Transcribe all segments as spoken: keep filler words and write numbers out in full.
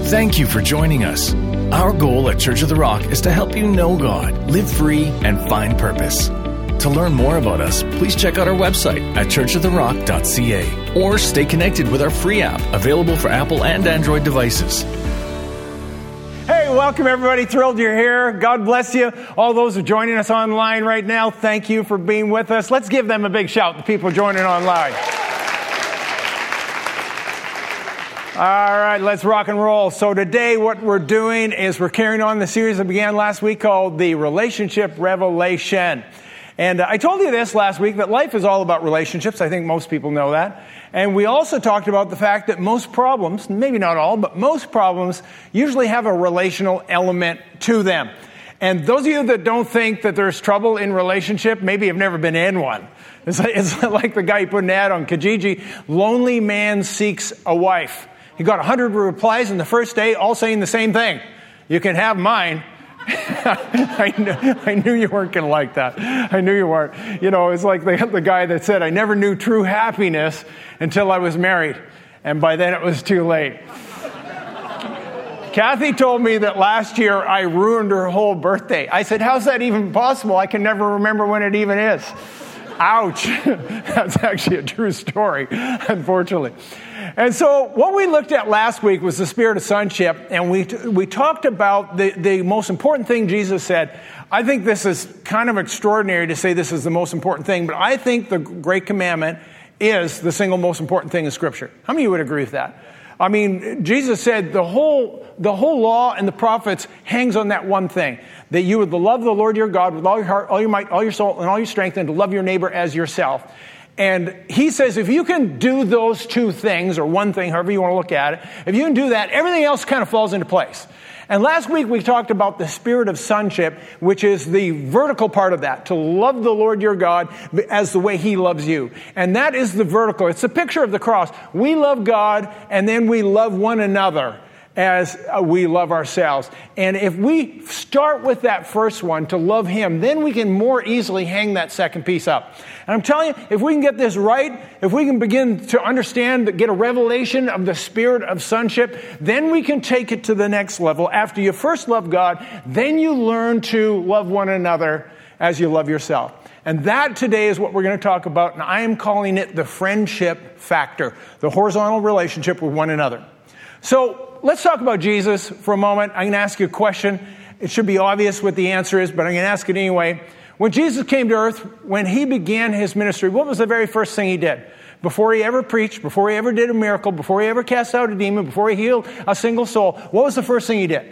Thank you for joining us. Our goal at Church of the Rock is to help you know God, live free, and find purpose. To learn more about us, please check out our website at church of the rock dot c a or stay connected with our free app available for Apple and Android devices. Hey, welcome everybody. Thrilled you're here. God bless you. All those who are joining us online right now, thank you for being with us. Let's give them a big shout, the people joining online. All right, let's rock and roll. So today what we're doing is we're carrying on the series that began last week called The Relationship Revelation. And I told you this last week, that life is all about relationships. I think most people know that. And we also talked about the fact that most problems, maybe not all, but most problems usually have a relational element to them. And those of you that don't think that there's trouble in relationship, maybe have never been in one. It's like, it's like the guy who put an ad on Kijiji, lonely man seeks a wife. He got one hundred replies in the first day, all saying the same thing. You can have mine. I, knew, I knew you weren't going to like that. I knew you weren't. You know, it's like the, the guy that said, I never knew true happiness until I was married. And by then it was too late. Kathy told me that last year I ruined her whole birthday. I said, how's that even possible? I can never remember when it even is. Ouch. That's actually a true story, unfortunately. And so what we looked at last week was the spirit of sonship, and we we talked about the, the most important thing Jesus said. I think this is kind of extraordinary to say this is the most important thing, but I think the Great Commandment is the single most important thing in Scripture. How many of you would agree with that? I mean, Jesus said the whole the whole law and the prophets hangs on that one thing, that you would love the Lord your God with all your heart, all your might, all your soul, and all your strength, and to love your neighbor as yourself. And he says if you can do those two things, or one thing, however you want to look at it, if you can do that, everything else kind of falls into place. And last week we talked about the spirit of sonship, which is the vertical part of that, to love the Lord your God as the way he loves you. And that is the vertical. It's a picture of the cross. We love God, and then we love one another as we love ourselves. And if we start with that first one, to love him, then we can more easily hang that second piece up. And I'm telling you, if we can get this right, if we can begin to understand, get a revelation of the spirit of sonship, then we can take it to the next level. After you first love God, then you learn to love one another as you love yourself. And that today is what we're going to talk about, and I am calling it the friendship factor, the horizontal relationship with one another. So let's talk about Jesus for a moment. I'm going to ask you a question. It should be obvious what the answer is, but I'm going to ask it anyway. When Jesus came to earth, when he began his ministry, what was the very first thing he did? Before he ever preached, before he ever did a miracle, before he ever cast out a demon, before he healed a single soul, what was the first thing he did?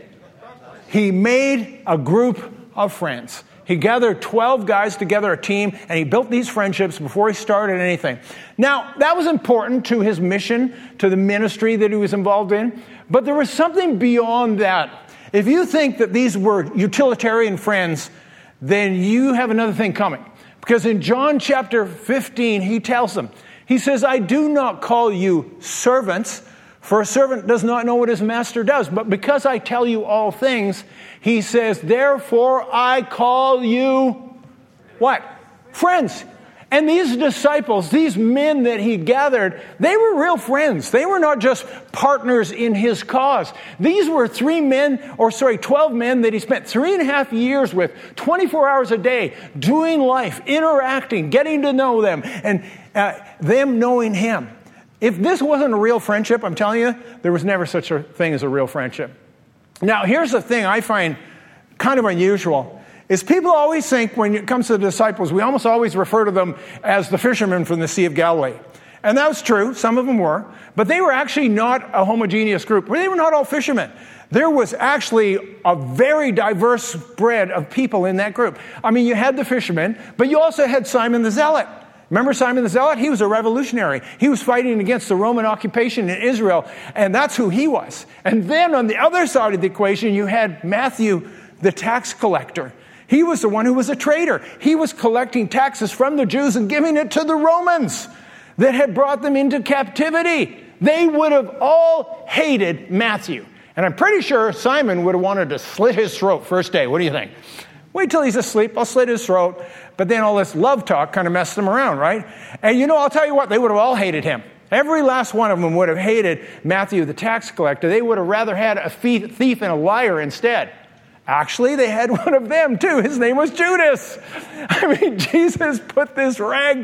He made a group of friends. He gathered twelve guys together, a team, and he built these friendships before he started anything. Now, that was important to his mission, to the ministry that he was involved in, but there was something beyond that. If you think that these were utilitarian friends, then you have another thing coming. Because in John chapter fifteen, he tells them, he says, I do not call you servants, for a servant does not know what his master does. But because I tell you all things, he says, therefore I call you, what? Friends. And these disciples, these men that he gathered, they were real friends. They were not just partners in his cause. These were three men, or sorry, twelve men that he spent three and a half years with, twenty-four hours a day, doing life, interacting, getting to know them, and uh, them knowing him. If this wasn't a real friendship, I'm telling you, there was never such a thing as a real friendship. Now, here's the thing I find kind of unusual, is people always think when it comes to the disciples, we almost always refer to them as the fishermen from the Sea of Galilee. And that was true. Some of them were. But they were actually not a homogeneous group. They were not all fishermen. There was actually a very diverse spread of people in that group. I mean, you had the fishermen, but you also had Simon the Zealot. Remember Simon the Zealot? He was a revolutionary. He was fighting against the Roman occupation in Israel, and that's who he was. And then on the other side of the equation, you had Matthew, the tax collector. He was the one who was a traitor. He was collecting taxes from the Jews and giving it to the Romans that had brought them into captivity. They would have all hated Matthew. And I'm pretty sure Simon would have wanted to slit his throat first day. What do you think? Wait till he's asleep. I'll slit his throat. But then all this love talk kind of messed him around, right? And you know, I'll tell you what, they would have all hated him. Every last one of them would have hated Matthew the tax collector. They would have rather had a thief and a liar instead. Actually, they had one of them too. His name was Judas. I mean, Jesus put this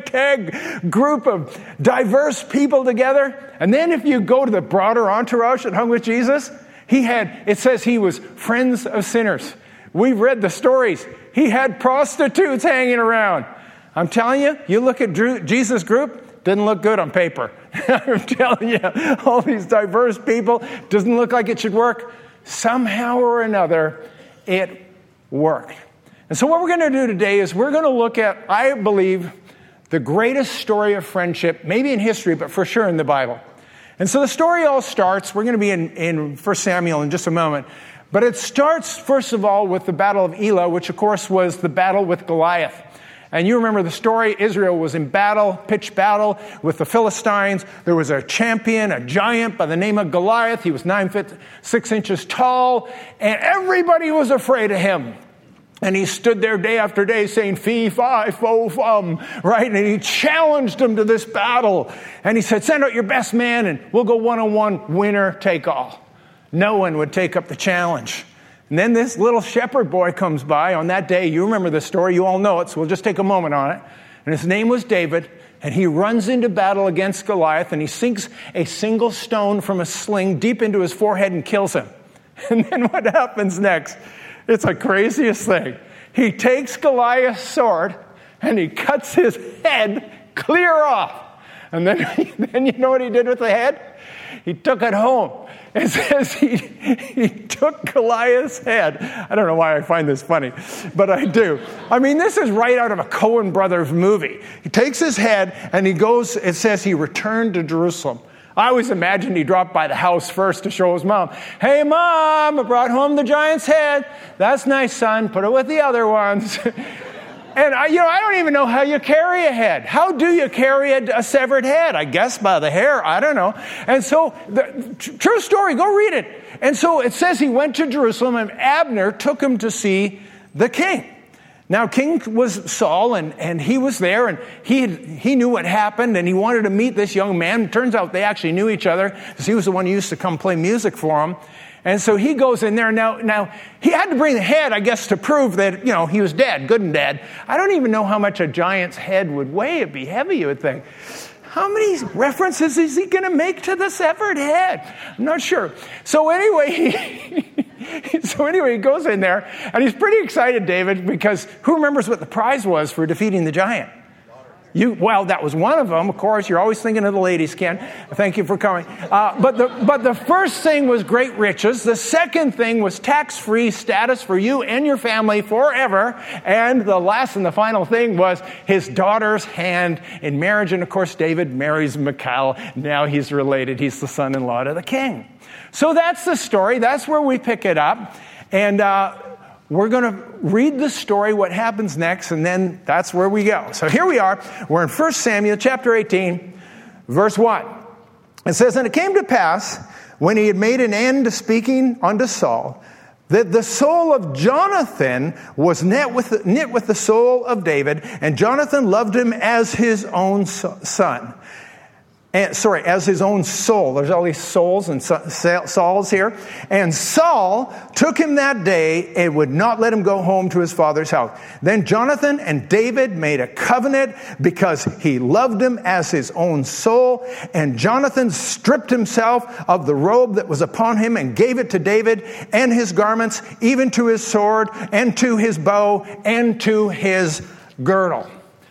ragtag group of diverse people together. And then if you go to the broader entourage that hung with Jesus, he had, it says he was friends of sinners. We've read the stories. He had prostitutes hanging around. I'm telling you, you look at Drew, Jesus' group, didn't look good on paper. I'm telling you, all these diverse people, doesn't look like it should work. Somehow or another, it worked. And so what we're going to do today is we're going to look at, I believe, the greatest story of friendship, maybe in history, but for sure in the Bible. And so the story all starts, we're going to be in, in First Samuel in just a moment, but it starts, first of all, with the Battle of Elah, which, of course, was the battle with Goliath. And you remember the story, Israel was in battle, pitched battle with the Philistines. There was a champion, a giant by the name of Goliath. He was nine feet, six inches tall, and everybody was afraid of him. And he stood there day after day saying, fee, fi, fo, fum, right? And he challenged them to this battle. And he said, send out your best man and we'll go one-on-one, winner take all. No one would take up the challenge. And then this little shepherd boy comes by on that day. You remember the story. You all know it, so we'll just take a moment on it. And his name was David. And he runs into battle against Goliath. And he sinks a single stone from a sling deep into his forehead and kills him. And then what happens next? It's the craziest thing. He takes Goliath's sword and he cuts his head clear off. And then, then you know what he did with the head? He took it home. It says he, he took Goliath's head. I don't know why I find this funny, but I do. I mean, this is right out of a Coen Brothers movie. He takes his head and he goes, it says he returned to Jerusalem. I always imagined he dropped by the house first to show his mom. Hey, Mom, I brought home the giant's head. That's nice, son. Put it with the other ones. And, I, you know, I don't even know how you carry a head. How do you carry a, a severed head? I guess by the hair. I don't know. And so, the tr- true story, go read it. And so it says he went to Jerusalem and Abner took him to see the king. Now, king was Saul, and, and he was there, and he he knew what happened, and he wanted to meet this young man. It turns out they actually knew each other, because he was the one who used to come play music for him. And so he goes in there. Now, now he had to bring the head, I guess, to prove that, you know, he was dead, good and dead. I don't even know how much a giant's head would weigh. It'd be heavy, you would think. How many references is he going to make to the severed head? I'm not sure. So anyway, he, so anyway, he goes in there, and he's pretty excited, David, because who remembers what the prize was for defeating the giant? You, well, that was one of them. Of course, you're always thinking of the ladies, Ken. Thank you for coming. Uh, but the but the first thing was great riches. The second thing was tax-free status for you and your family forever. And the last and the final thing was his daughter's hand in marriage. And of course, David marries Michal. Now he's related. He's the son-in-law to the king. So that's the story. That's where we pick it up. And uh we're going to read the story, what happens next, and then that's where we go. So here we are. We're in First Samuel chapter eighteen, verse one. It says, and it came to pass, when he had made an end of speaking unto Saul, that the soul of Jonathan was knit with the, knit with the soul of David, and Jonathan loved him as his own son. And, sorry, as his own soul. There's all these souls and Sauls here. And Saul took him that day and would not let him go home to his father's house. Then Jonathan and David made a covenant because he loved him as his own soul. And Jonathan stripped himself of the robe that was upon him and gave it to David and his garments, even to his sword and to his bow and to his girdle.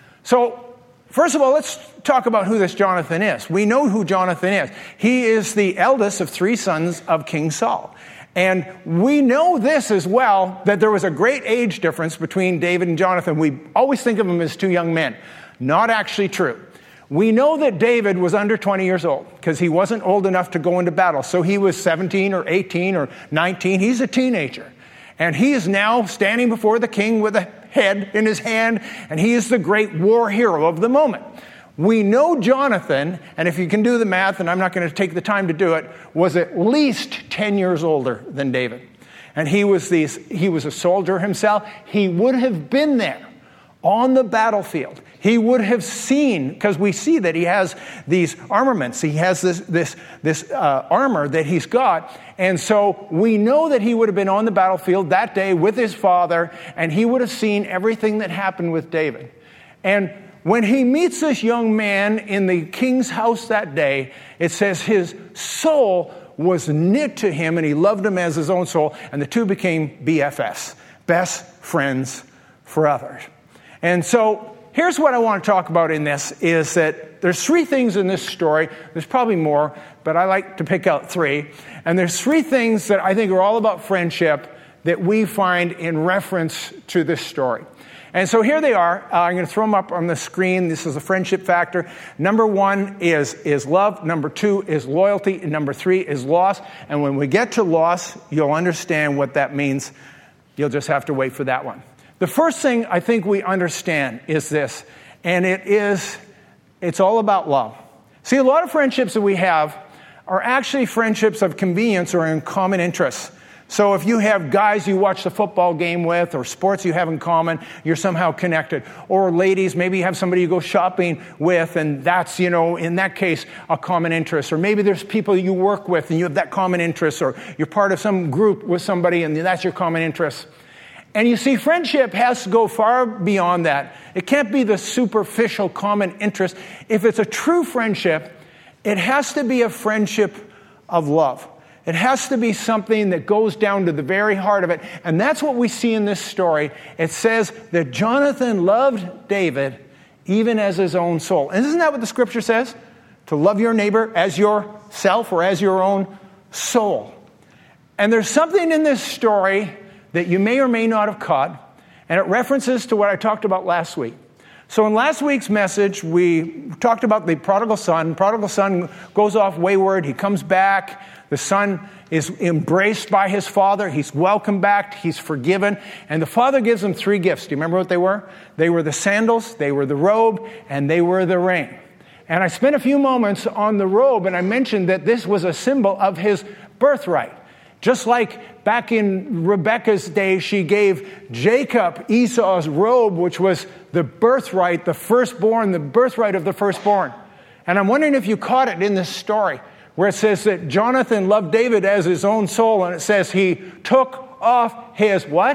So, first of all, let's talk about who this Jonathan is. We know who Jonathan is. He is the eldest of three sons of King Saul. And we know this as well, that there was a great age difference between David and Jonathan. We always think of them as two young men. Not actually true. We know that David was under twenty years old because he wasn't old enough to go into battle. So he was seventeen or eighteen or nineteen. He's a teenager. And he is now standing before the king with a head in his hand, and he is the great war hero of the moment. We know Jonathan, and if you can do the math, and I'm not going to take the time to do it, was at least ten years older than David. And he was these, he was a soldier himself. He would have been there on the battlefield. He would have seen, because we see that he has these armaments. He has this, this, this uh, armor that he's got. And so we know that he would have been on the battlefield that day with his father, and he would have seen everything that happened with David. And when he meets this young man in the king's house that day, it says his soul was knit to him, and he loved him as his own soul, and the two became B F Fs, best friends forever. And so here's what I want to talk about in this, is that there's three things in this story. There's probably more, but I like to pick out three. And there's three things that I think are all about friendship that we find in reference to this story. And so here they are. Uh, I'm going to throw them up on the screen. This is a friendship factor. Number one is, is love. Number two is loyalty. And number three is loss. And when we get to loss, you'll understand what that means. You'll just have to wait for that one. The first thing I think we understand is this, and it is, it's all about love. See, a lot of friendships that we have are actually friendships of convenience or in common interests. So if you have guys you watch the football game with, or sports you have in common, you're somehow connected. Or ladies, maybe you have somebody you go shopping with, and that's, you know, in that case, a common interest. Or maybe there's people you work with, and you have that common interest. Or you're part of some group with somebody, and that's your common interest. And you see, friendship has to go far beyond that. It can't be the superficial common interest. If it's a true friendship, it has to be a friendship of love. It has to be something that goes down to the very heart of it. And that's what we see in this story. It says that Jonathan loved David even as his own soul. And isn't that what the scripture says? To love your neighbor as yourself or as your own soul. And there's something in this story that you may or may not have caught, and it references to what I talked about last week. So in last week's message, we talked about the prodigal son. Prodigal son goes off wayward. He comes back. The son is embraced by his father. He's welcomed back. He's forgiven. And the father gives him three gifts. Do you remember what they were? They were the sandals, they were the robe, and they were the ring. And I spent a few moments on the robe, and I mentioned that this was a symbol of his birthright. Just like back in Rebekah's day, she gave Jacob Esau's robe, which was the birthright, the firstborn, the birthright of the firstborn. And I'm wondering if you caught it in this story, where it says that Jonathan loved David as his own soul, and it says he took off his what?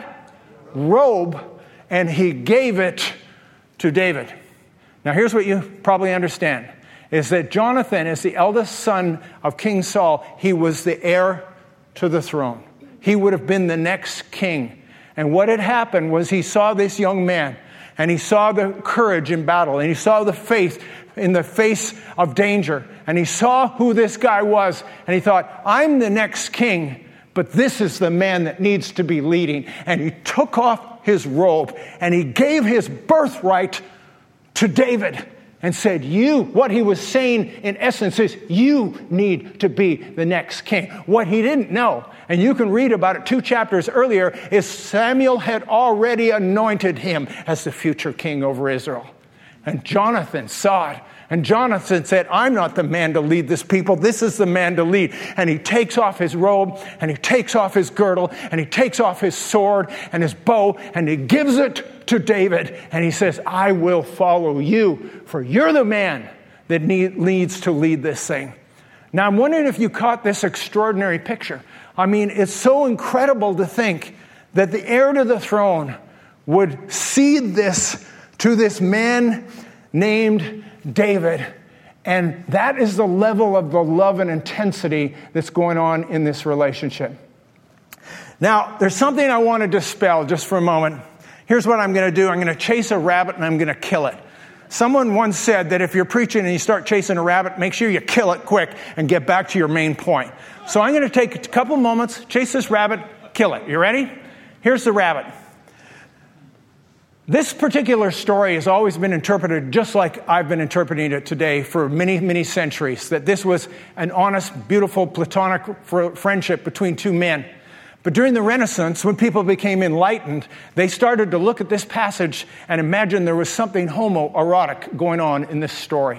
Robe, and he gave it to David. Now here's what you probably understand, is that Jonathan is the eldest son of King Saul. He was the heir to the throne. He would have been the next king. And what had happened was he saw this young man, and he saw the courage in battle, and he saw the faith in the face of danger, and he saw who this guy was, and he thought, I'm the next king, but this is the man that needs to be leading. And he took off his robe, and he gave his birthright to David, and said, you, what he was saying in essence is, you need to be the next king. What he didn't know, and you can read about it two chapters earlier, is Samuel had already anointed him as the future king over Israel. And Jonathan saw it. And Jonathan said, I'm not the man to lead this people. This is the man to lead. And he takes off his robe, and he takes off his girdle, and he takes off his sword and his bow, and he gives it to David. And he says, I will follow you, for you're the man that need, needs to lead this thing. Now, I'm wondering if you caught this extraordinary picture. I mean, it's so incredible to think that the heir to the throne would cede this to this man named David. And that is the level of the love and intensity that's going on in this relationship. Now, there's something I want to dispel just for a moment. Here's what I'm going to do. I'm going to chase a rabbit and I'm going to kill it. Someone once said that if you're preaching and you start chasing a rabbit, make sure you kill it quick and get back to your main point. So I'm going to take a couple moments, chase this rabbit, kill it. You ready? Here's the rabbit. This particular story has always been interpreted just like I've been interpreting it today for many, many centuries, that this was an honest, beautiful, platonic friendship between two men. But during the Renaissance, when people became enlightened, they started to look at this passage and imagine there was something homoerotic going on in this story.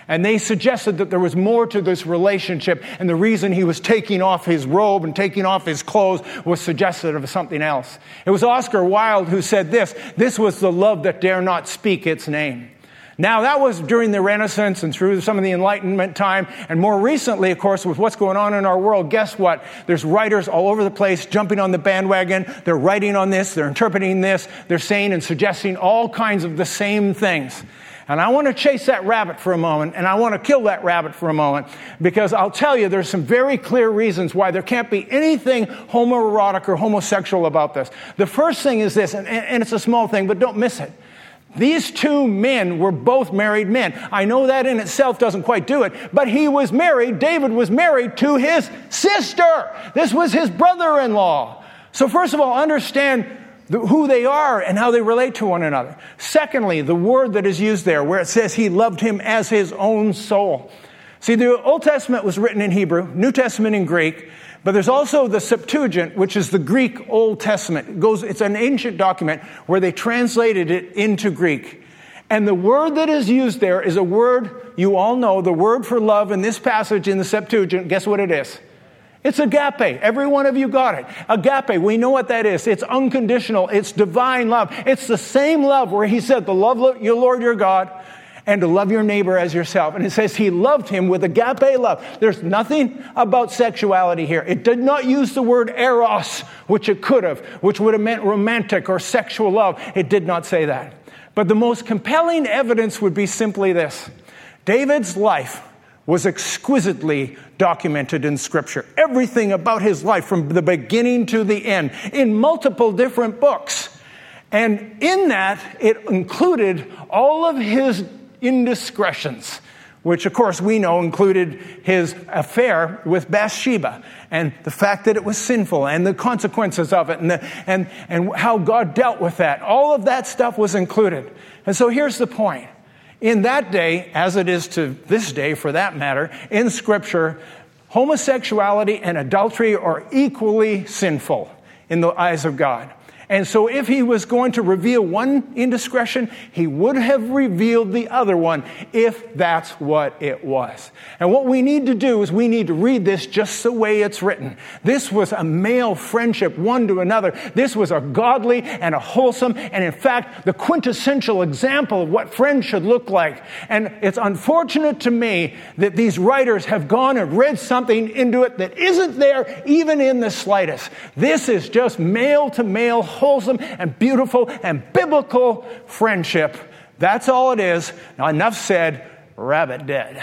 And they suggested that there was more to this relationship, and the reason he was taking off his robe and taking off his clothes was suggestive of something else. It was Oscar Wilde who said this, "This was the love that dare not speak its name." Now, that was during the Renaissance and through some of the Enlightenment time. And more recently, of course, with what's going on in our world, guess what? There's writers all over the place jumping on the bandwagon. They're writing on this. They're interpreting this. They're saying and suggesting all kinds of the same things. And I want to chase that rabbit for a moment, and I want to kill that rabbit for a moment, because I'll tell you there's some very clear reasons why there can't be anything homoerotic or homosexual about this. The first thing is this, and, and it's a small thing, but don't miss it. These two men were both married men. I know that in itself doesn't quite do it, but he was married, David was married to his sister. This was his brother-in-law. So first of all, understand the, who they are and how they relate to one another. Secondly, the word that is used there where it says he loved him as his own soul. See, the Old Testament was written in Hebrew, New Testament in Greek, but there's also the Septuagint, which is the Greek Old Testament. It goes, it's an ancient document where they translated it into Greek. And the word that is used there is a word you all know, the word for love in this passage in the Septuagint. Guess what it is? It's agape. Every one of you got it. Agape, we know what that is. It's unconditional. It's divine love. It's the same love where he said to love your Lord your God and to love your neighbor as yourself. And it says he loved him with agape love. There's nothing about sexuality here. It did not use the word eros, which it could have, which would have meant romantic or sexual love. It did not say that. But the most compelling evidence would be simply this. David's life was exquisitely documented in Scripture. Everything about his life from the beginning to the end in multiple different books. And in that, it included all of his indiscretions, which of course we know included his affair with Bathsheba and the fact that it was sinful and the consequences of it and, the, and, and how God dealt with that. All of that stuff was included. And so here's the point. In that day, as it is to this day for that matter, in Scripture, homosexuality and adultery are equally sinful in the eyes of God. And so if he was going to reveal one indiscretion, he would have revealed the other one if that's what it was. And what we need to do is we need to read this just the way it's written. This was a male friendship one to another. This was a godly and a wholesome and in fact the quintessential example of what friends should look like. And it's unfortunate to me that these writers have gone and read something into it that isn't there even in the slightest. This is just male to male wholesome and beautiful and biblical friendship. That's all it is. Now, enough said. Rabbit dead.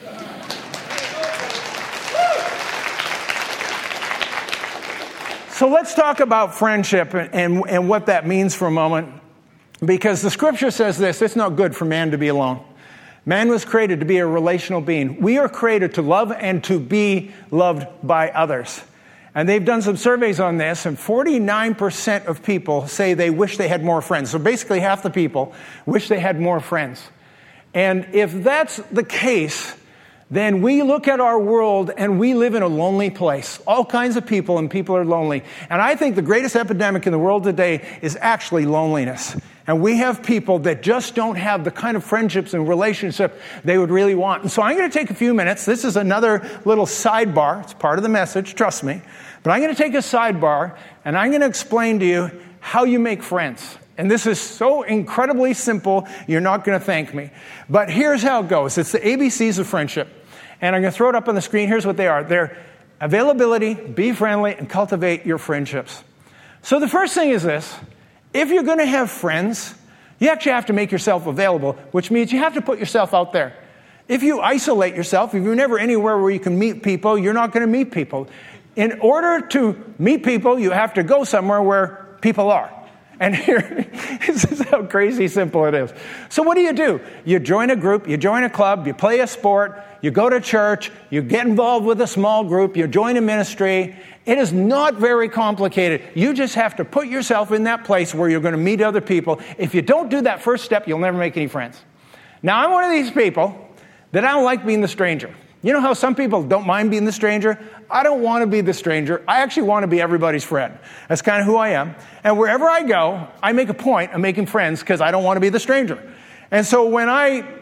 So let's talk about friendship and, and, and what that means for a moment. Because the Scripture says this, it's not good for man to be alone. Man was created to be a relational being. We are created to love and to be loved by others. And they've done some surveys on this, and forty-nine percent of people say they wish they had more friends. So basically half the people wish they had more friends. And if that's the case, then we look at our world and we live in a lonely place. All kinds of people, and people are lonely. And I think the greatest epidemic in the world today is actually loneliness. And we have people that just don't have the kind of friendships and relationships they would really want. And so I'm going to take a few minutes. This is another little sidebar. It's part of the message, trust me. But I'm going to take a sidebar, and I'm going to explain to you how you make friends. And this is so incredibly simple, you're not going to thank me. But here's how it goes. It's the A B Cs of friendship. And I'm going to throw it up on the screen. Here's what they are. They're availability, be friendly, and cultivate your friendships. So the first thing is this. If you're going to have friends, you actually have to make yourself available, which means you have to put yourself out there. If you isolate yourself, if you're never anywhere where you can meet people, you're not going to meet people. In order to meet people, you have to go somewhere where people are. And here, this is how crazy simple it is. So what do you do? You join a group, you join a club, you play a sport, you go to church, you get involved with a small group, you join a ministry. It is not very complicated. You just have to put yourself in that place where you're going to meet other people. If you don't do that first step, you'll never make any friends. Now, I'm one of these people that I don't like being the stranger. You know how some people don't mind being the stranger? I don't want to be the stranger. I actually want to be everybody's friend. That's kind of who I am. And wherever I go, I make a point of making friends because I don't want to be the stranger. And so when I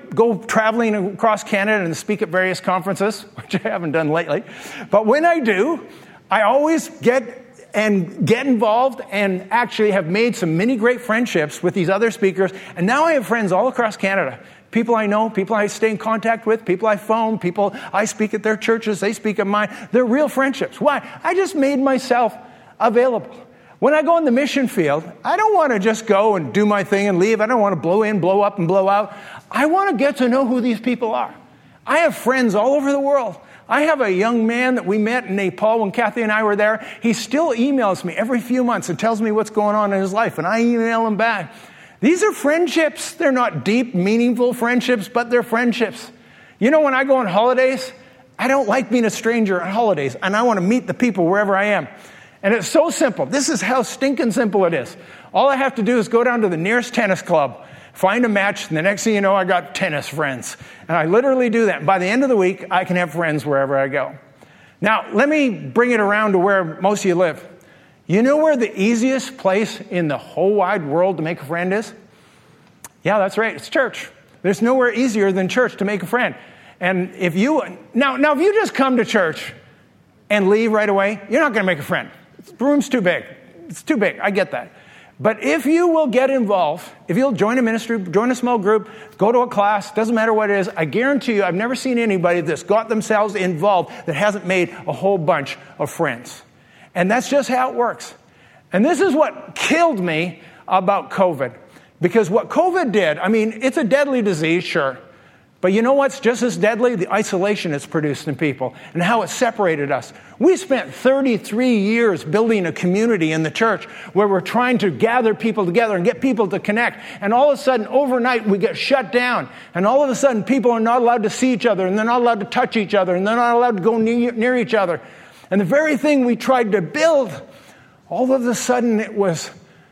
go traveling across Canada and speak at various conferences, which I haven't done lately. But when I do, I always get and get involved and actually have made some many great friendships with these other speakers. And now I have friends all across Canada. People I know, people I stay in contact with, people I phone, people I speak at their churches, they speak at mine. They're real friendships. Why? I just made myself available. When I go in the mission field, I don't want to just go and do my thing and leave. I don't want to blow in, blow up, and blow out. I want to get to know who these people are. I have friends all over the world. I have a young man that we met in Nepal when Kathy and I were there. He still emails me every few months and tells me what's going on in his life, and I email him back. These are friendships. They're not deep, meaningful friendships, but they're friendships. You know, when I go on holidays, I don't like being a stranger on holidays, and I want to meet the people wherever I am. And it's so simple. This is how stinking simple it is. All I have to do is go down to the nearest tennis club, find a match, and the next thing you know, I got tennis friends. And I literally do that. By the end of the week, I can have friends wherever I go. Now, let me bring it around to where most of you live. You know where the easiest place in the whole wide world to make a friend is? Yeah, that's right. It's church. There's nowhere easier than church to make a friend. And if you, now, now if you just come to church and leave right away, you're not going to make a friend. The room's too big. It's too big. I get that. But if you will get involved, if you'll join a ministry, join a small group, go to a class, doesn't matter what it is, I guarantee you I've never seen anybody that's got themselves involved that hasn't made a whole bunch of friends. And that's just how it works. And this is what killed me about COVID. Because what COVID did, I mean, it's a deadly disease, sure. But you know what's just as deadly? The isolation it's produced in people and how it separated us. We spent thirty-three years building a community in the church where we're trying to gather people together and get people to connect. And all of a sudden, overnight, we get shut down. And all of a sudden, people are not allowed to see each other, and they're not allowed to touch each other, and they're not allowed to go near, near each other. And the very thing we tried to build, all of a sudden, it was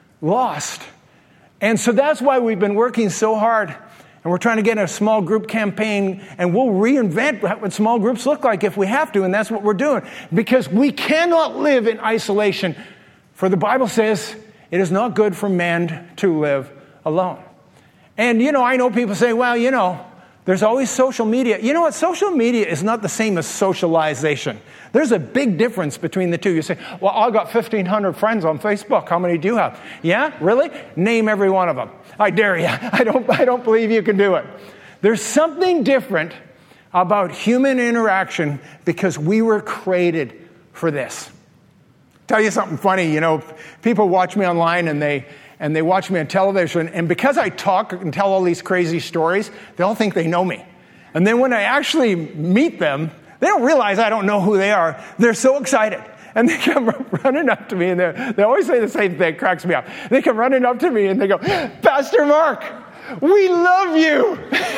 lost. And so that's why we've been working so hard. And we're trying to get a small group campaign, and we'll reinvent what small groups look like if we have to, and that's what we're doing. Because we cannot live in isolation. For the Bible says it is not good for man to live alone. And, you know, I know people say, well, you know, there's always social media. You know what? Social media is not the same as socialization. There's a big difference between the two. You say, well, I got fifteen hundred friends on Facebook. How many do you have? Yeah, really? Name every one of them. I dare you. I don't, I don't believe you can do it. There's something different about human interaction because we were created for this. Tell you something funny. You know, people watch me online and they and they watch me on television, and because I talk and tell all these crazy stories, they all think they know me. And then when I actually meet them, they don't realize I don't know who they are. They're so excited. And they come running up to me, and they always say the same thing. It cracks me up. They come running up to me, and they go, Pastor Mark, we love you.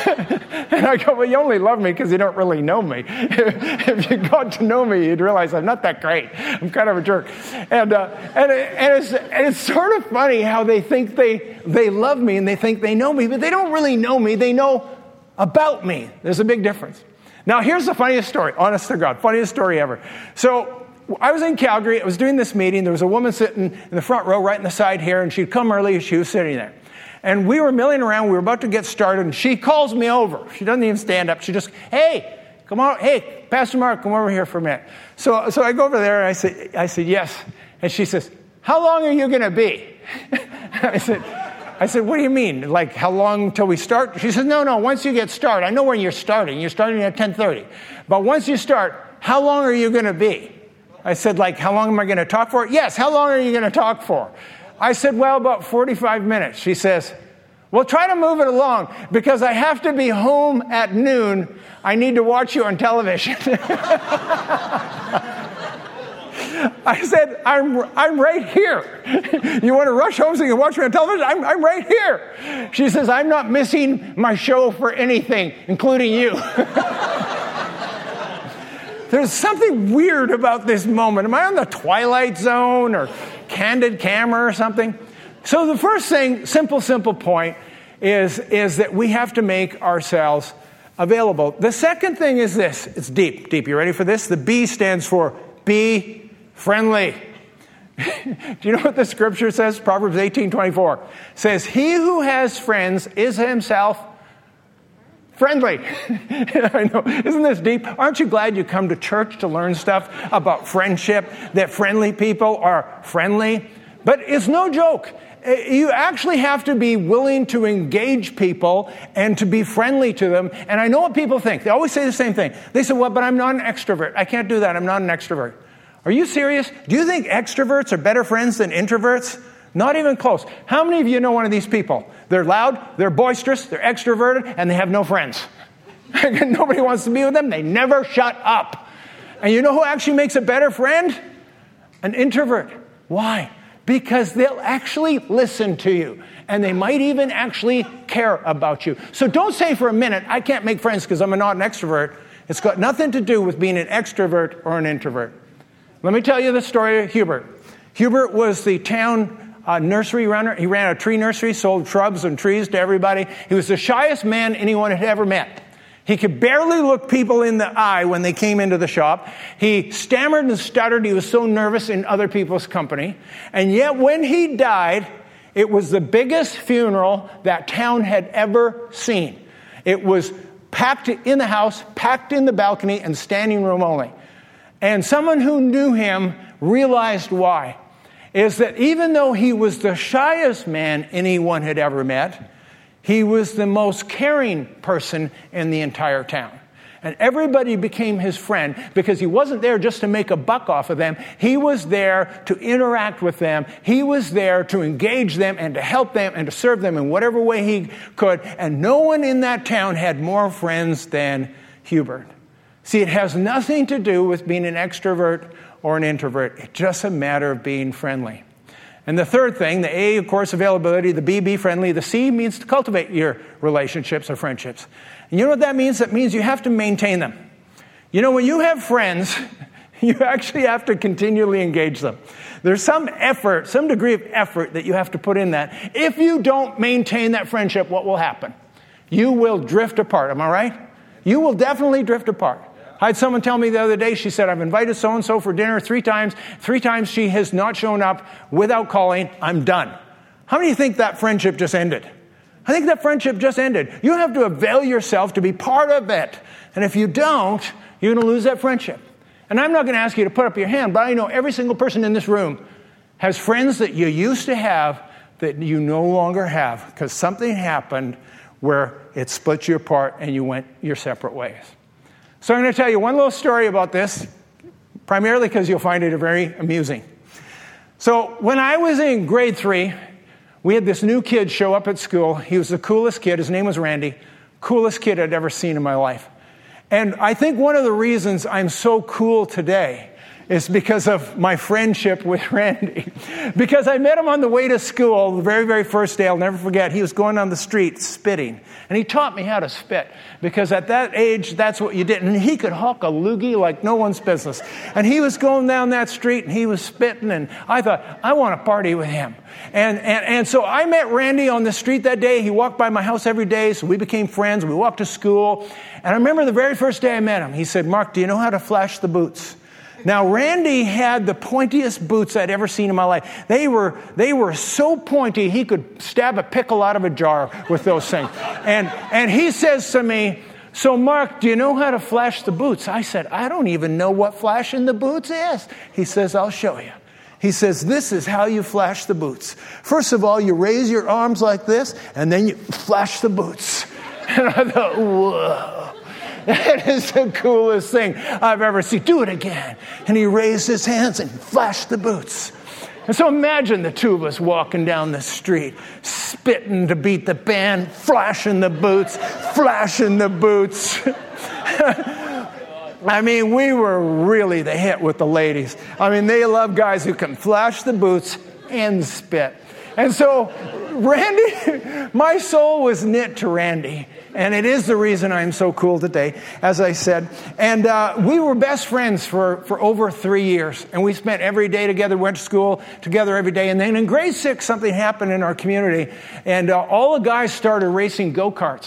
And I go, well, you only love me because you don't really know me. If you got to know me, you'd realize I'm not that great. I'm kind of a jerk. And uh, and, and, it's, and it's sort of funny how they think they, they love me and they think they know me, but they don't really know me. They know about me. There's a big difference. Now, here's the funniest story, honest to God, funniest story ever. So I was in Calgary. I was doing this meeting. There was a woman sitting in the front row right in the side here, and she'd come early. She was sitting there. And we were milling around. We were about to get started, and she calls me over. She doesn't even stand up. She just, hey, come on. Hey, Pastor Mark, come over here for a minute. So so I go over there, and I said, I said, yes. And she says, how long are you going to be? I said, I said, what do you mean? Like, how long until we start? She says, no, no, once you get started. I know when you're starting. You're starting at ten thirty. But once you start, how long are you going to be? I said, like, how long am I going to talk for? Yes, how long are you going to talk for? I said, well, about forty-five minutes. She says, well, try to move it along because I have to be home at noon. I need to watch you on television. I said, I'm I'm right here. You want to rush home so you can watch me on television? I'm, I'm right here. She says, I'm not missing my show for anything, including you. There's something weird about this moment. Am I on the Twilight Zone or Candid Camera or something? So the first thing, simple, simple point, is, is that we have to make ourselves available. The second thing is this. It's deep, deep. You ready for this? The B stands for be friendly. Do you know what the scripture says? Proverbs eighteen twenty-four says, he who has friends is himself Friendly. I know. Isn't this deep? Aren't you glad you come to church to learn stuff about friendship, that friendly people are friendly? But it's no joke. You actually have to be willing to engage people and to be friendly to them. And I know what people think. They always say the same thing. They say, well, but I'm not an extrovert. I can't do that. I'm not an extrovert. Are you serious? Do you think extroverts are better friends than introverts? Not even close. How many of you know one of these people? They're loud, they're boisterous, they're extroverted, and they have no friends. Nobody wants to be with them. They never shut up. And you know who actually makes a better friend? An introvert. Why? Because they'll actually listen to you. And they might even actually care about you. So don't say for a minute, I can't make friends because I'm not an extrovert. It's got nothing to do with being an extrovert or an introvert. Let me tell you the story of Hubert. Hubert was the town uh, nursery runner. He ran a tree nursery, sold shrubs and trees to everybody. He was the shyest man anyone had ever met. He could barely look people in the eye when they came into the shop. He stammered and stuttered. He was so nervous in other people's company. And yet when he died, it was the biggest funeral that town had ever seen. It was packed in the house, packed in the balcony, and standing room only. And someone who knew him realized why. Is that even though he was the shyest man anyone had ever met, he was the most caring person in the entire town. And everybody became his friend because he wasn't there just to make a buck off of them. He was there to interact with them. He was there to engage them and to help them and to serve them in whatever way he could. And no one in that town had more friends than Hubert. See, it has nothing to do with being an extrovert or an introvert. It's just a matter of being friendly. And the third thing, the A, of course, availability, the B, be friendly. The C means to cultivate your relationships or friendships. And you know what that means? That means you have to maintain them. You know, when you have friends, you actually have to continually engage them. There's some effort, some degree of effort that you have to put in that. If you don't maintain that friendship, what will happen? You will drift apart. Am I right? You will definitely drift apart. I had someone tell me the other day, she said, I've invited so-and-so for dinner three times. Three times she has not shown up without calling. I'm done. How many think that friendship just ended? I think that friendship just ended. You have to avail yourself to be part of it. And if you don't, you're going to lose that friendship. And I'm not going to ask you to put up your hand, but I know every single person in this room has friends that you used to have that you no longer have because something happened where it split you apart and you went your separate ways. So I'm going to tell you one little story about this, primarily because you'll find it very amusing. So when I was in grade three, we had this new kid show up at school. He was the coolest kid. His name was Randy. Coolest kid I'd ever seen in my life. And I think one of the reasons I'm so cool today is because of my friendship with Randy. Because I met him on the way to school the very, very first day. I'll never forget. He was going down the street spitting. And he taught me how to spit. Because at that age, that's what you did. And he could hawk a loogie like no one's business. And he was going down that street and he was spitting. And I thought, I want to party with him. And, and, and so I met Randy on the street that day. He walked by my house every day. So we became friends. We walked to school. And I remember the very first day I met him, he said, Mark, do you know how to flash the boots? Now, Randy had the pointiest boots I'd ever seen in my life. They were they were so pointy, he could stab a pickle out of a jar with those things. And, and he says to me, so Mark, do you know how to flash the boots? I said, I don't even know what flashing the boots is. He says, I'll show you. He says, this is how you flash the boots. First of all, you raise your arms like this, and then you flash the boots. And I thought, whoa. That is the coolest thing I've ever seen. Do it again. And he raised his hands and flashed the boots. And so imagine the two of us walking down the street, spitting to beat the band, flashing the boots, flashing the boots. I mean, we were really the hit with the ladies. I mean, they love guys who can flash the boots and spit. And so Randy, my soul was knit to Randy. And it is the reason I'm so cool today, as I said. And uh, we were best friends for, for over three years. And we spent every day together, went to school together every day. And then in grade six, something happened in our community. And uh, all the guys started racing go-karts.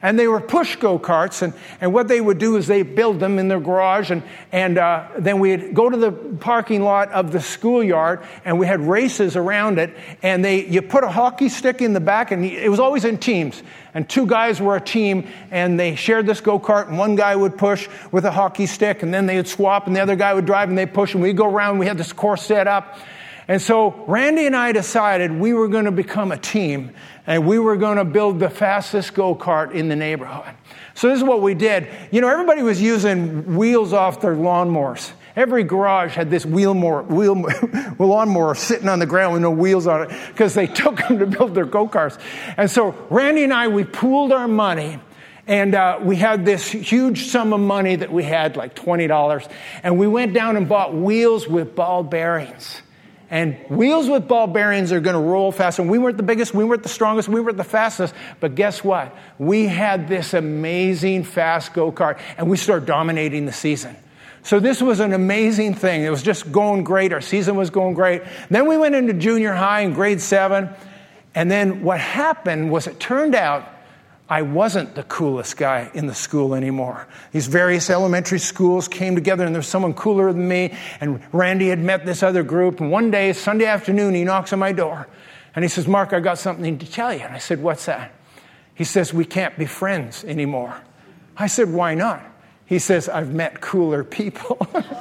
And they were push go-karts, and, and what they would do is they build them in their garage, and, and uh, then we'd go to the parking lot of the schoolyard, and we had races around it, and they you put a hockey stick in the back, and it was always in teams. And two guys were a team, and they shared this go-kart, and one guy would push with a hockey stick, and then they would swap, and the other guy would drive, and they'd push, and we'd go around, we had this course set up. And so Randy and I decided we were going to become a team, and we were going to build the fastest go-kart in the neighborhood. So this is what we did. You know, everybody was using wheels off their lawnmowers. Every garage had this wheel mower, wheel, lawnmower sitting on the ground with no wheels on it because they took them to build their go-karts. And so Randy and I, we pooled our money, and uh, we had this huge sum of money that we had, like twenty dollars, and we went down and bought wheels with ball bearings. And wheels with ball bearings are going to roll faster. And we weren't the biggest, we weren't the strongest, we weren't the fastest. But guess what? We had this amazing fast go-kart, and we started dominating the season. So this was an amazing thing. It was just going great. Our season was going great. Then we went into junior high in grade seven. And then what happened was it turned out I wasn't the coolest guy in the school anymore. These various elementary schools came together, and there was someone cooler than me, and Randy had met this other group, and one day, Sunday afternoon, he knocks on my door, and he says, Mark, I got something to tell you. And I said, what's that? He says, we can't be friends anymore. I said, why not? He says, I've met cooler people.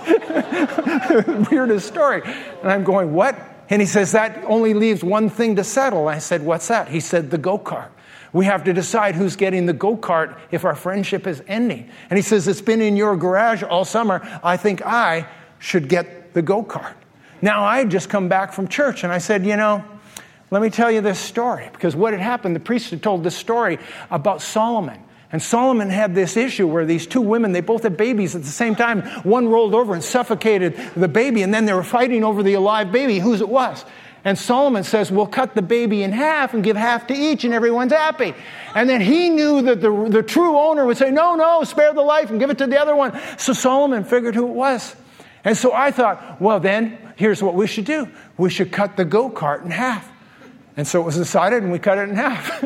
Weirdest story. And I'm going, what? And he says, that only leaves one thing to settle. I said, what's that? He said, the go-kart. We have to decide who's getting the go-kart if our friendship is ending. And he says, it's been in your garage all summer. I think I should get the go-kart. Now, I had just come back from church, and I said, you know, let me tell you this story. Because what had happened, the priest had told this story about Solomon. And Solomon had this issue where these two women, they both had babies at the same time. One rolled over and suffocated the baby, and then they were fighting over the alive baby, whose it was. And Solomon says, we'll cut the baby in half and give half to each, and everyone's happy. And then he knew that the, the true owner would say, no, no, spare the life and give it to the other one. So Solomon figured who it was. And so I thought, well, then, here's what we should do. We should cut the go-kart in half. And so it was decided, and we cut it in half.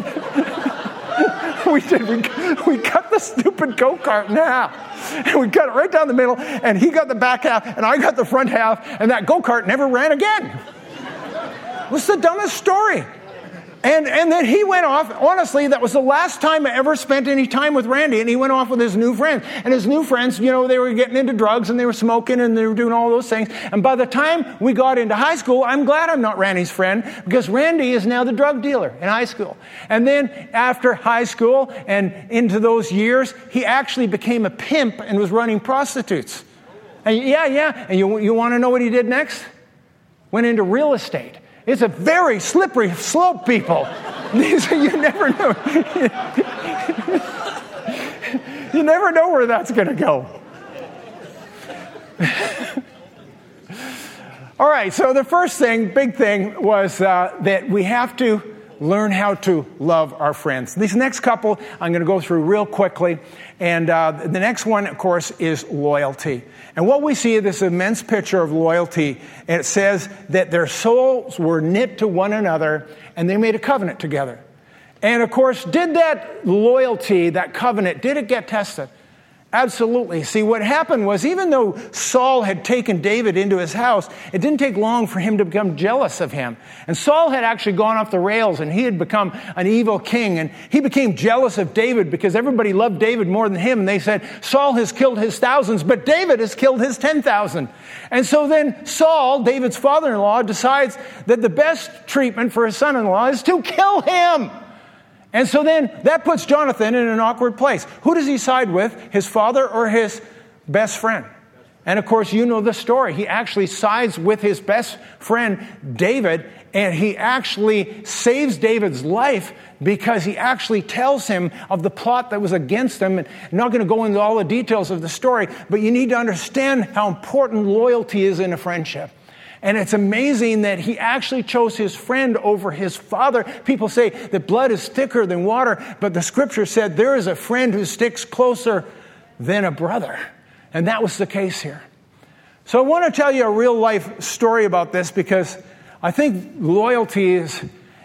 we did. We, we cut the stupid go-kart in half. And we cut it right down the middle, and he got the back half, and I got the front half, and that go-kart never ran again. It was the dumbest story. And and then he went off. Honestly, that was the last time I ever spent any time with Randy. And he went off with his new friends. And his new friends, you know, they were getting into drugs and they were smoking and they were doing all those things. And by the time we got into high school, I'm glad I'm not Randy's friend, because Randy is now the drug dealer in high school. And then after high school and into those years, he actually became a pimp and was running prostitutes. And yeah, yeah. And you, you want to know what he did next? Went into real estate. It's a very slippery slope, people. These, you never know. You never know where that's going to go. All right, so the first thing, big thing, was uh, that we have to learn how to love our friends. These next couple I'm going to go through real quickly. And uh, the next one, of course, is loyalty. And what we see is this immense picture of loyalty. And it says that their souls were knit to one another, and they made a covenant together. And, of course, did that loyalty, that covenant, did it get tested? Absolutely. See, what happened was, even though Saul had taken David into his house, it didn't take long for him to become jealous of him. And Saul had actually gone off the rails, and he had become an evil king. And he became jealous of David because everybody loved David more than him. And they said, Saul has killed his thousands, but David has killed his ten thousand. And so then Saul, David's father-in-law, decides that the best treatment for his son-in-law is to kill him. And so then that puts Jonathan in an awkward place. Who does he side with, his father or his best friend? And of course, you know the story. He actually sides with his best friend, David, and he actually saves David's life because he actually tells him of the plot that was against him. And I'm not going to go into all the details of the story, but you need to understand how important loyalty is in a friendship. And it's amazing that he actually chose his friend over his father. People say that blood is thicker than water, but the scripture said there is a friend who sticks closer than a brother. And that was the case here. So I want to tell you a real life story about this, because I think loyalty is,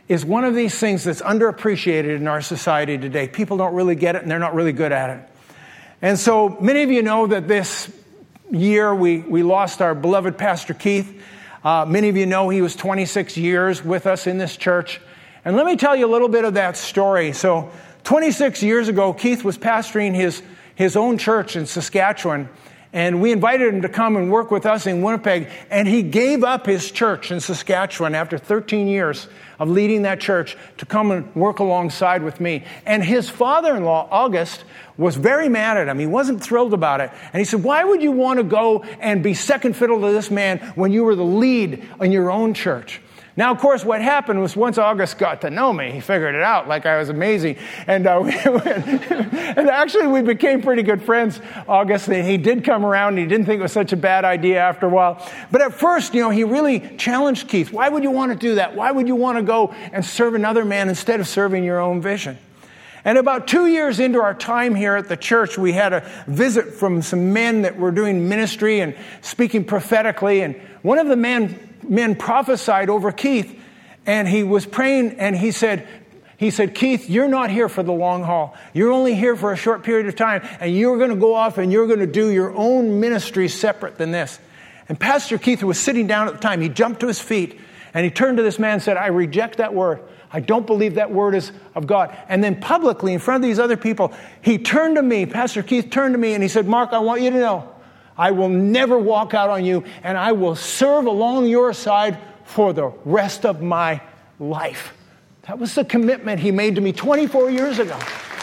is one of these things that's underappreciated in our society today. People don't really get it, and they're not really good at it. And so many of you know that this year we, we lost our beloved Pastor Keith. Uh, many of you know he was twenty-six years with us in this church. And let me tell you a little bit of that story. So twenty-six years ago, Keith was pastoring his, his own church in Saskatchewan. And we invited him to come and work with us in Winnipeg. And he gave up his church in Saskatchewan after thirteen years of leading that church to come and work alongside with me. And his father-in-law, August, was very mad at him. He wasn't thrilled about it. And he said, why would you want to go and be second fiddle to this man when you were the lead in your own church? Now, of course, what happened was once August got to know me, he figured it out like I was amazing. And uh, we and actually, we became pretty good friends, August. And he did come around. And he didn't think it was such a bad idea after a while. But at first, you know, he really challenged Keith. Why would you want to do that? Why would you want to go and serve another man instead of serving your own vision? And about two years into our time here at the church, we had a visit from some men that were doing ministry and speaking prophetically. And one of the men... men prophesied over Keith, and he was praying, and he said, he said, Keith, you're not here for the long haul. You're only here for a short period of time, and you're going to go off and you're going to do your own ministry separate than this. And Pastor Keith, who was sitting down at the time, he jumped to his feet, and he turned to this man and said, I reject that word. I don't believe that word is of God. And then publicly, in front of these other people, he turned to me, Pastor Keith turned to me, and he said, Mark, I want you to know, I will never walk out on you, and I will serve along your side for the rest of my life. That was the commitment he made to me twenty-four years ago.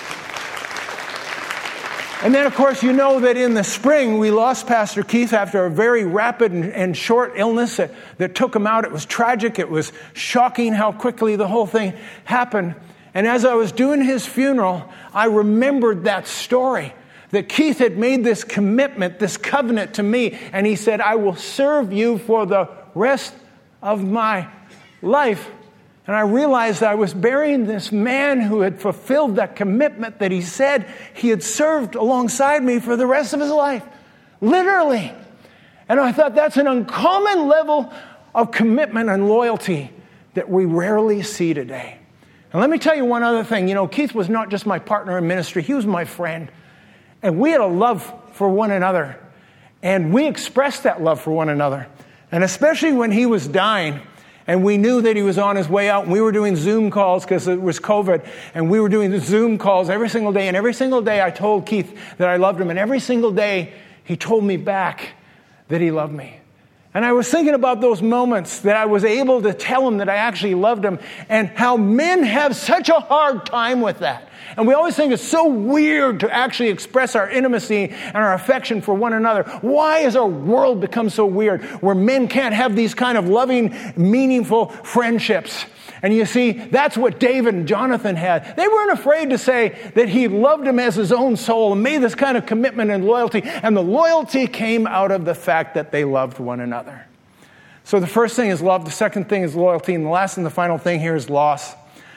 And then, of course, you know that in the spring, we lost Pastor Keith after a very rapid and, and short illness that, that took him out. It was tragic. It was shocking how quickly the whole thing happened. And as I was doing his funeral, I remembered that story. That Keith had made this commitment, this covenant to me, and he said, I will serve you for the rest of my life. And I realized I was burying this man who had fulfilled that commitment that he said he had served alongside me for the rest of his life. Literally. And I thought that's an uncommon level of commitment and loyalty that we rarely see today. And let me tell you one other thing. You know, Keith was not just my partner in ministry. He was my friend. And we had a love for one another. And we expressed that love for one another. And especially when he was dying, and we knew that he was on his way out, and we were doing Zoom calls because it was COVID, and we were doing the Zoom calls every single day. And every single day I told Keith that I loved him. And every single day he told me back that he loved me. And I was thinking about those moments that I was able to tell him that I actually loved him, and how men have such a hard time with that. And we always think it's so weird to actually express our intimacy and our affection for one another. Why has our world become so weird where men can't have these kind of loving, meaningful friendships? And you see, that's what David and Jonathan had. They weren't afraid to say that he loved him as his own soul and made this kind of commitment and loyalty. And the loyalty came out of the fact that they loved one another. So the first thing is love. The second thing is loyalty. And the last and the final thing here is loss.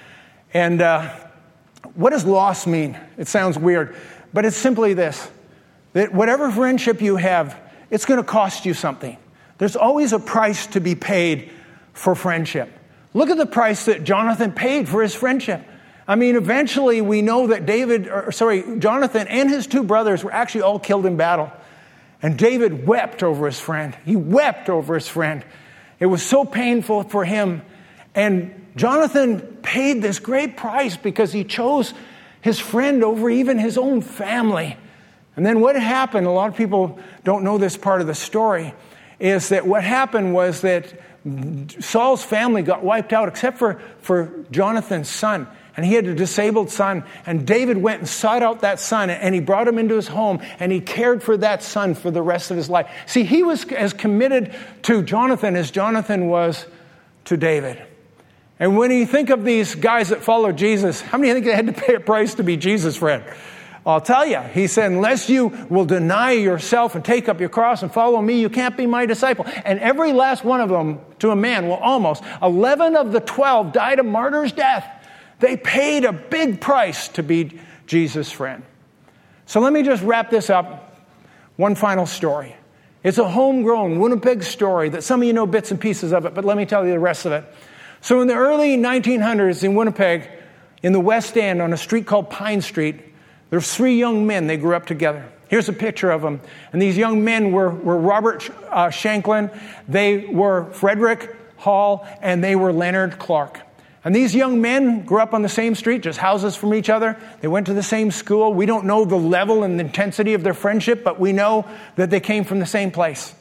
And uh, what does loss mean? It sounds weird. But it's simply this. That whatever friendship you have, it's going to cost you something. There's always a price to be paid for friendship. Look at the price that Jonathan paid for his friendship. I mean, eventually we know that David, or sorry, Jonathan and his two brothers were actually all killed in battle. And David wept over his friend. He wept over his friend. It was so painful for him. And Jonathan paid this great price because he chose his friend over even his own family. And then what happened, a lot of people don't know this part of the story, is that what happened was that Saul's family got wiped out except for, for Jonathan's son. And he had a disabled son. And David went and sought out that son, and he brought him into his home, and he cared for that son for the rest of his life. See, he was as committed to Jonathan as Jonathan was to David. And when you think of these guys that followed Jesus, how many think they had to pay a price to be Jesus' friend? I'll tell you, he said, unless you will deny yourself and take up your cross and follow me, you can't be my disciple. And every last one of them, to a man, well, almost, eleven of the twelve died a martyr's death. They paid a big price to be Jesus' friend. So let me just wrap this up. One final story. It's a homegrown Winnipeg story that some of you know bits and pieces of it, but let me tell you the rest of it. So in the early nineteen hundreds in Winnipeg, in the West End on a street called Pine Street, there were three young men. They grew up together. Here's a picture of them. And these young men were, were Robert uh, Shanklin, they were Frederick Hall, and they were Leonard Clark. And these young men grew up on the same street, just houses from each other. They went to the same school. We don't know the level and the intensity of their friendship, but we know that they came from the same place.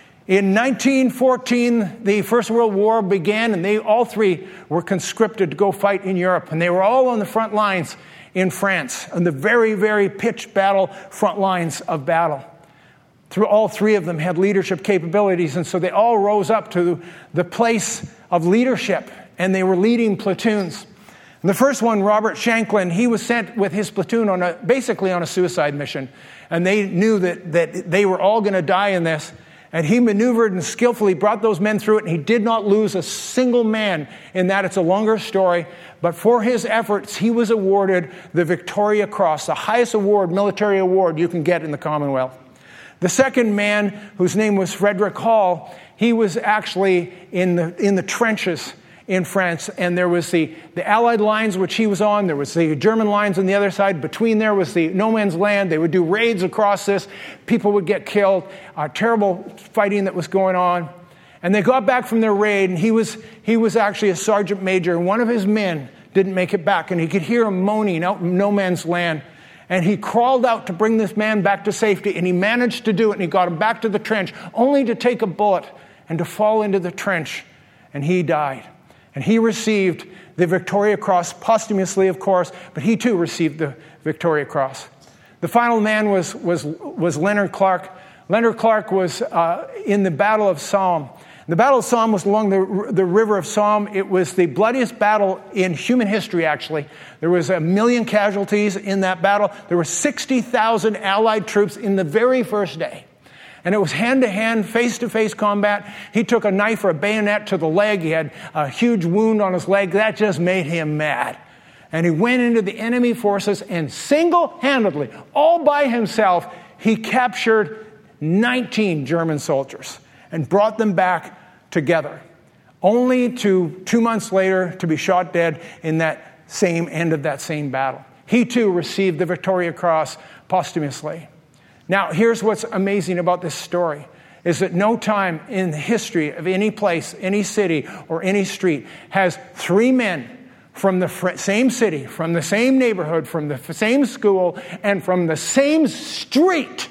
In nineteen fourteen, the First World War began, and they all three were conscripted to go fight in Europe. And they were all on the front lines in France, on the very, very pitched battle front lines of battle. Through all three of them had leadership capabilities, and so they all rose up to the place of leadership, and they were leading platoons. And the first one, Robert Shanklin, he was sent with his platoon on a basically on a suicide mission, and they knew that that they were all going to die in this. And he maneuvered and skillfully brought those men through it, and he did not lose a single man in that. It's a longer story. But for his efforts, he was awarded the Victoria Cross, the highest award, military award you can get in the Commonwealth. The second man, whose name was Frederick Hall, he was actually in the in the trenches in France, and there was the, the Allied lines which he was on, there was the German lines on the other side, between there was the no man's land. They would do raids across this, people would get killed, uh, terrible fighting that was going on. And they got back from their raid, and he was he was actually a sergeant major, and one of his men didn't make it back, and he could hear him moaning out in no man's land. And he crawled out to bring this man back to safety, and he managed to do it, and he got him back to the trench, only to take a bullet and to fall into the trench, and he died. And he received the Victoria Cross posthumously, of course, but he too received the Victoria Cross. The final man was was was Leonard Clark. Leonard Clark was uh, in the Battle of Somme. The Battle of Somme was along the, the river of Somme. It was the bloodiest battle in human history, actually. There was a million casualties in that battle. There were sixty thousand Allied troops in the very first day. And it was hand-to-hand, face-to-face combat. He took a knife or a bayonet to the leg. He had a huge wound on his leg. That just made him mad. And he went into the enemy forces, and single-handedly, all by himself, he captured nineteen German soldiers and brought them back together, only to, two months later, to be shot dead in that same end of that same battle. He, too, received the Victoria Cross posthumously. Now, here's what's amazing about this story, is that no time in the history of any place, any city, or any street has three men from the fr- same city, from the same neighborhood, from the f- same school, and from the same street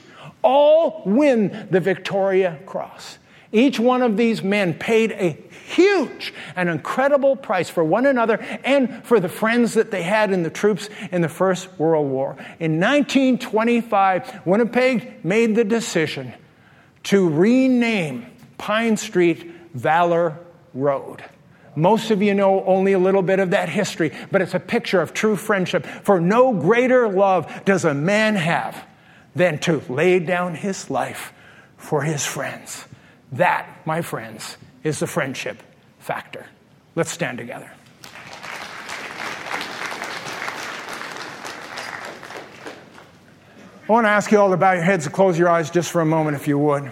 all win the Victoria Cross. Each one of these men paid a huge and incredible price for one another and for the friends that they had in the troops in the First World War. In nineteen twenty-five, Winnipeg made the decision to rename Pine Street Valor Road. Most of you know only a little bit of that history, but it's a picture of true friendship. For no greater love does a man have than to lay down his life for his friends. That, my friends, is the friendship factor. Let's stand together. I want to ask you all to bow your heads and close your eyes just for a moment, if you would.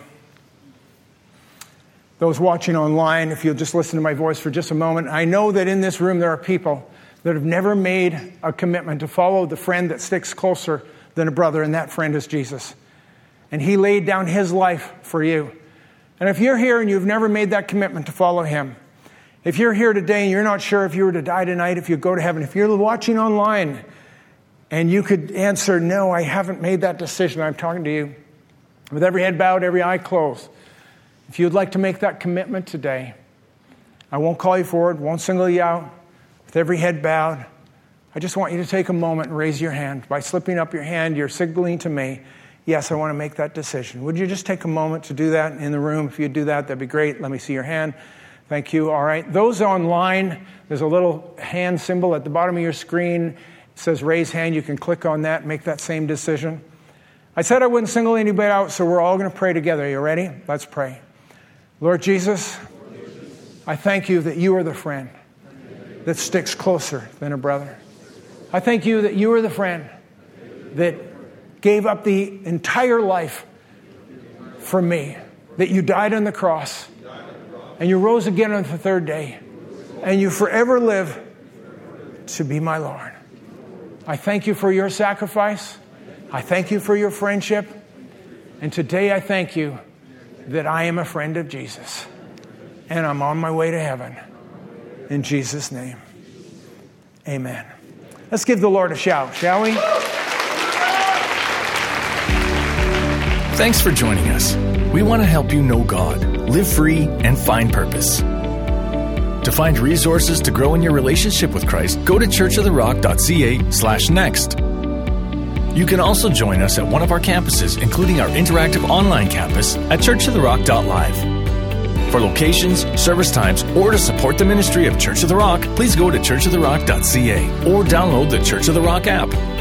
Those watching online, if you'll just listen to my voice for just a moment. I know that in this room there are people that have never made a commitment to follow the friend that sticks closer than a brother, and that friend is Jesus. And he laid down his life for you. And if you're here and you've never made that commitment to follow him, if you're here today and you're not sure if you were to die tonight, if you go to heaven, if you're watching online and you could answer, no, I haven't made that decision, I'm talking to you, with every head bowed, every eye closed. If you'd like to make that commitment today, I won't call you forward, won't single you out, with every head bowed, I just want you to take a moment and raise your hand. By slipping up your hand, you're signaling to me, yes, I want to make that decision. Would you just take a moment to do that in the room? If you'd do that, that'd be great. Let me see your hand. Thank you. All right. Those online, there's a little hand symbol at the bottom of your screen. It says raise hand. You can click on that, make that same decision. I said I wouldn't single anybody out, so we're all going to pray together. Are you ready? Let's pray. Lord Jesus, I thank you that you are the friend that sticks closer than a brother. I thank you that you are the friend that gave up the entire life for me, that you died on the cross, and you rose again on the third day and you forever live to be my Lord. I thank you for your sacrifice. I thank you for your friendship. And today I thank you that I am a friend of Jesus. And I'm on my way to heaven. In Jesus' name, amen. Let's give the Lord a shout, shall we? Thanks for joining us. We want to help you know God, live free, and find purpose. To find resources to grow in your relationship with Christ, go to churchoftherock.ca slash next. You can also join us at one of our campuses, including our interactive online campus at churchoftherock dot live. For locations, service times, or to support the ministry of Church of the Rock, please go to church of the rock dot c a or download the Church of the Rock app.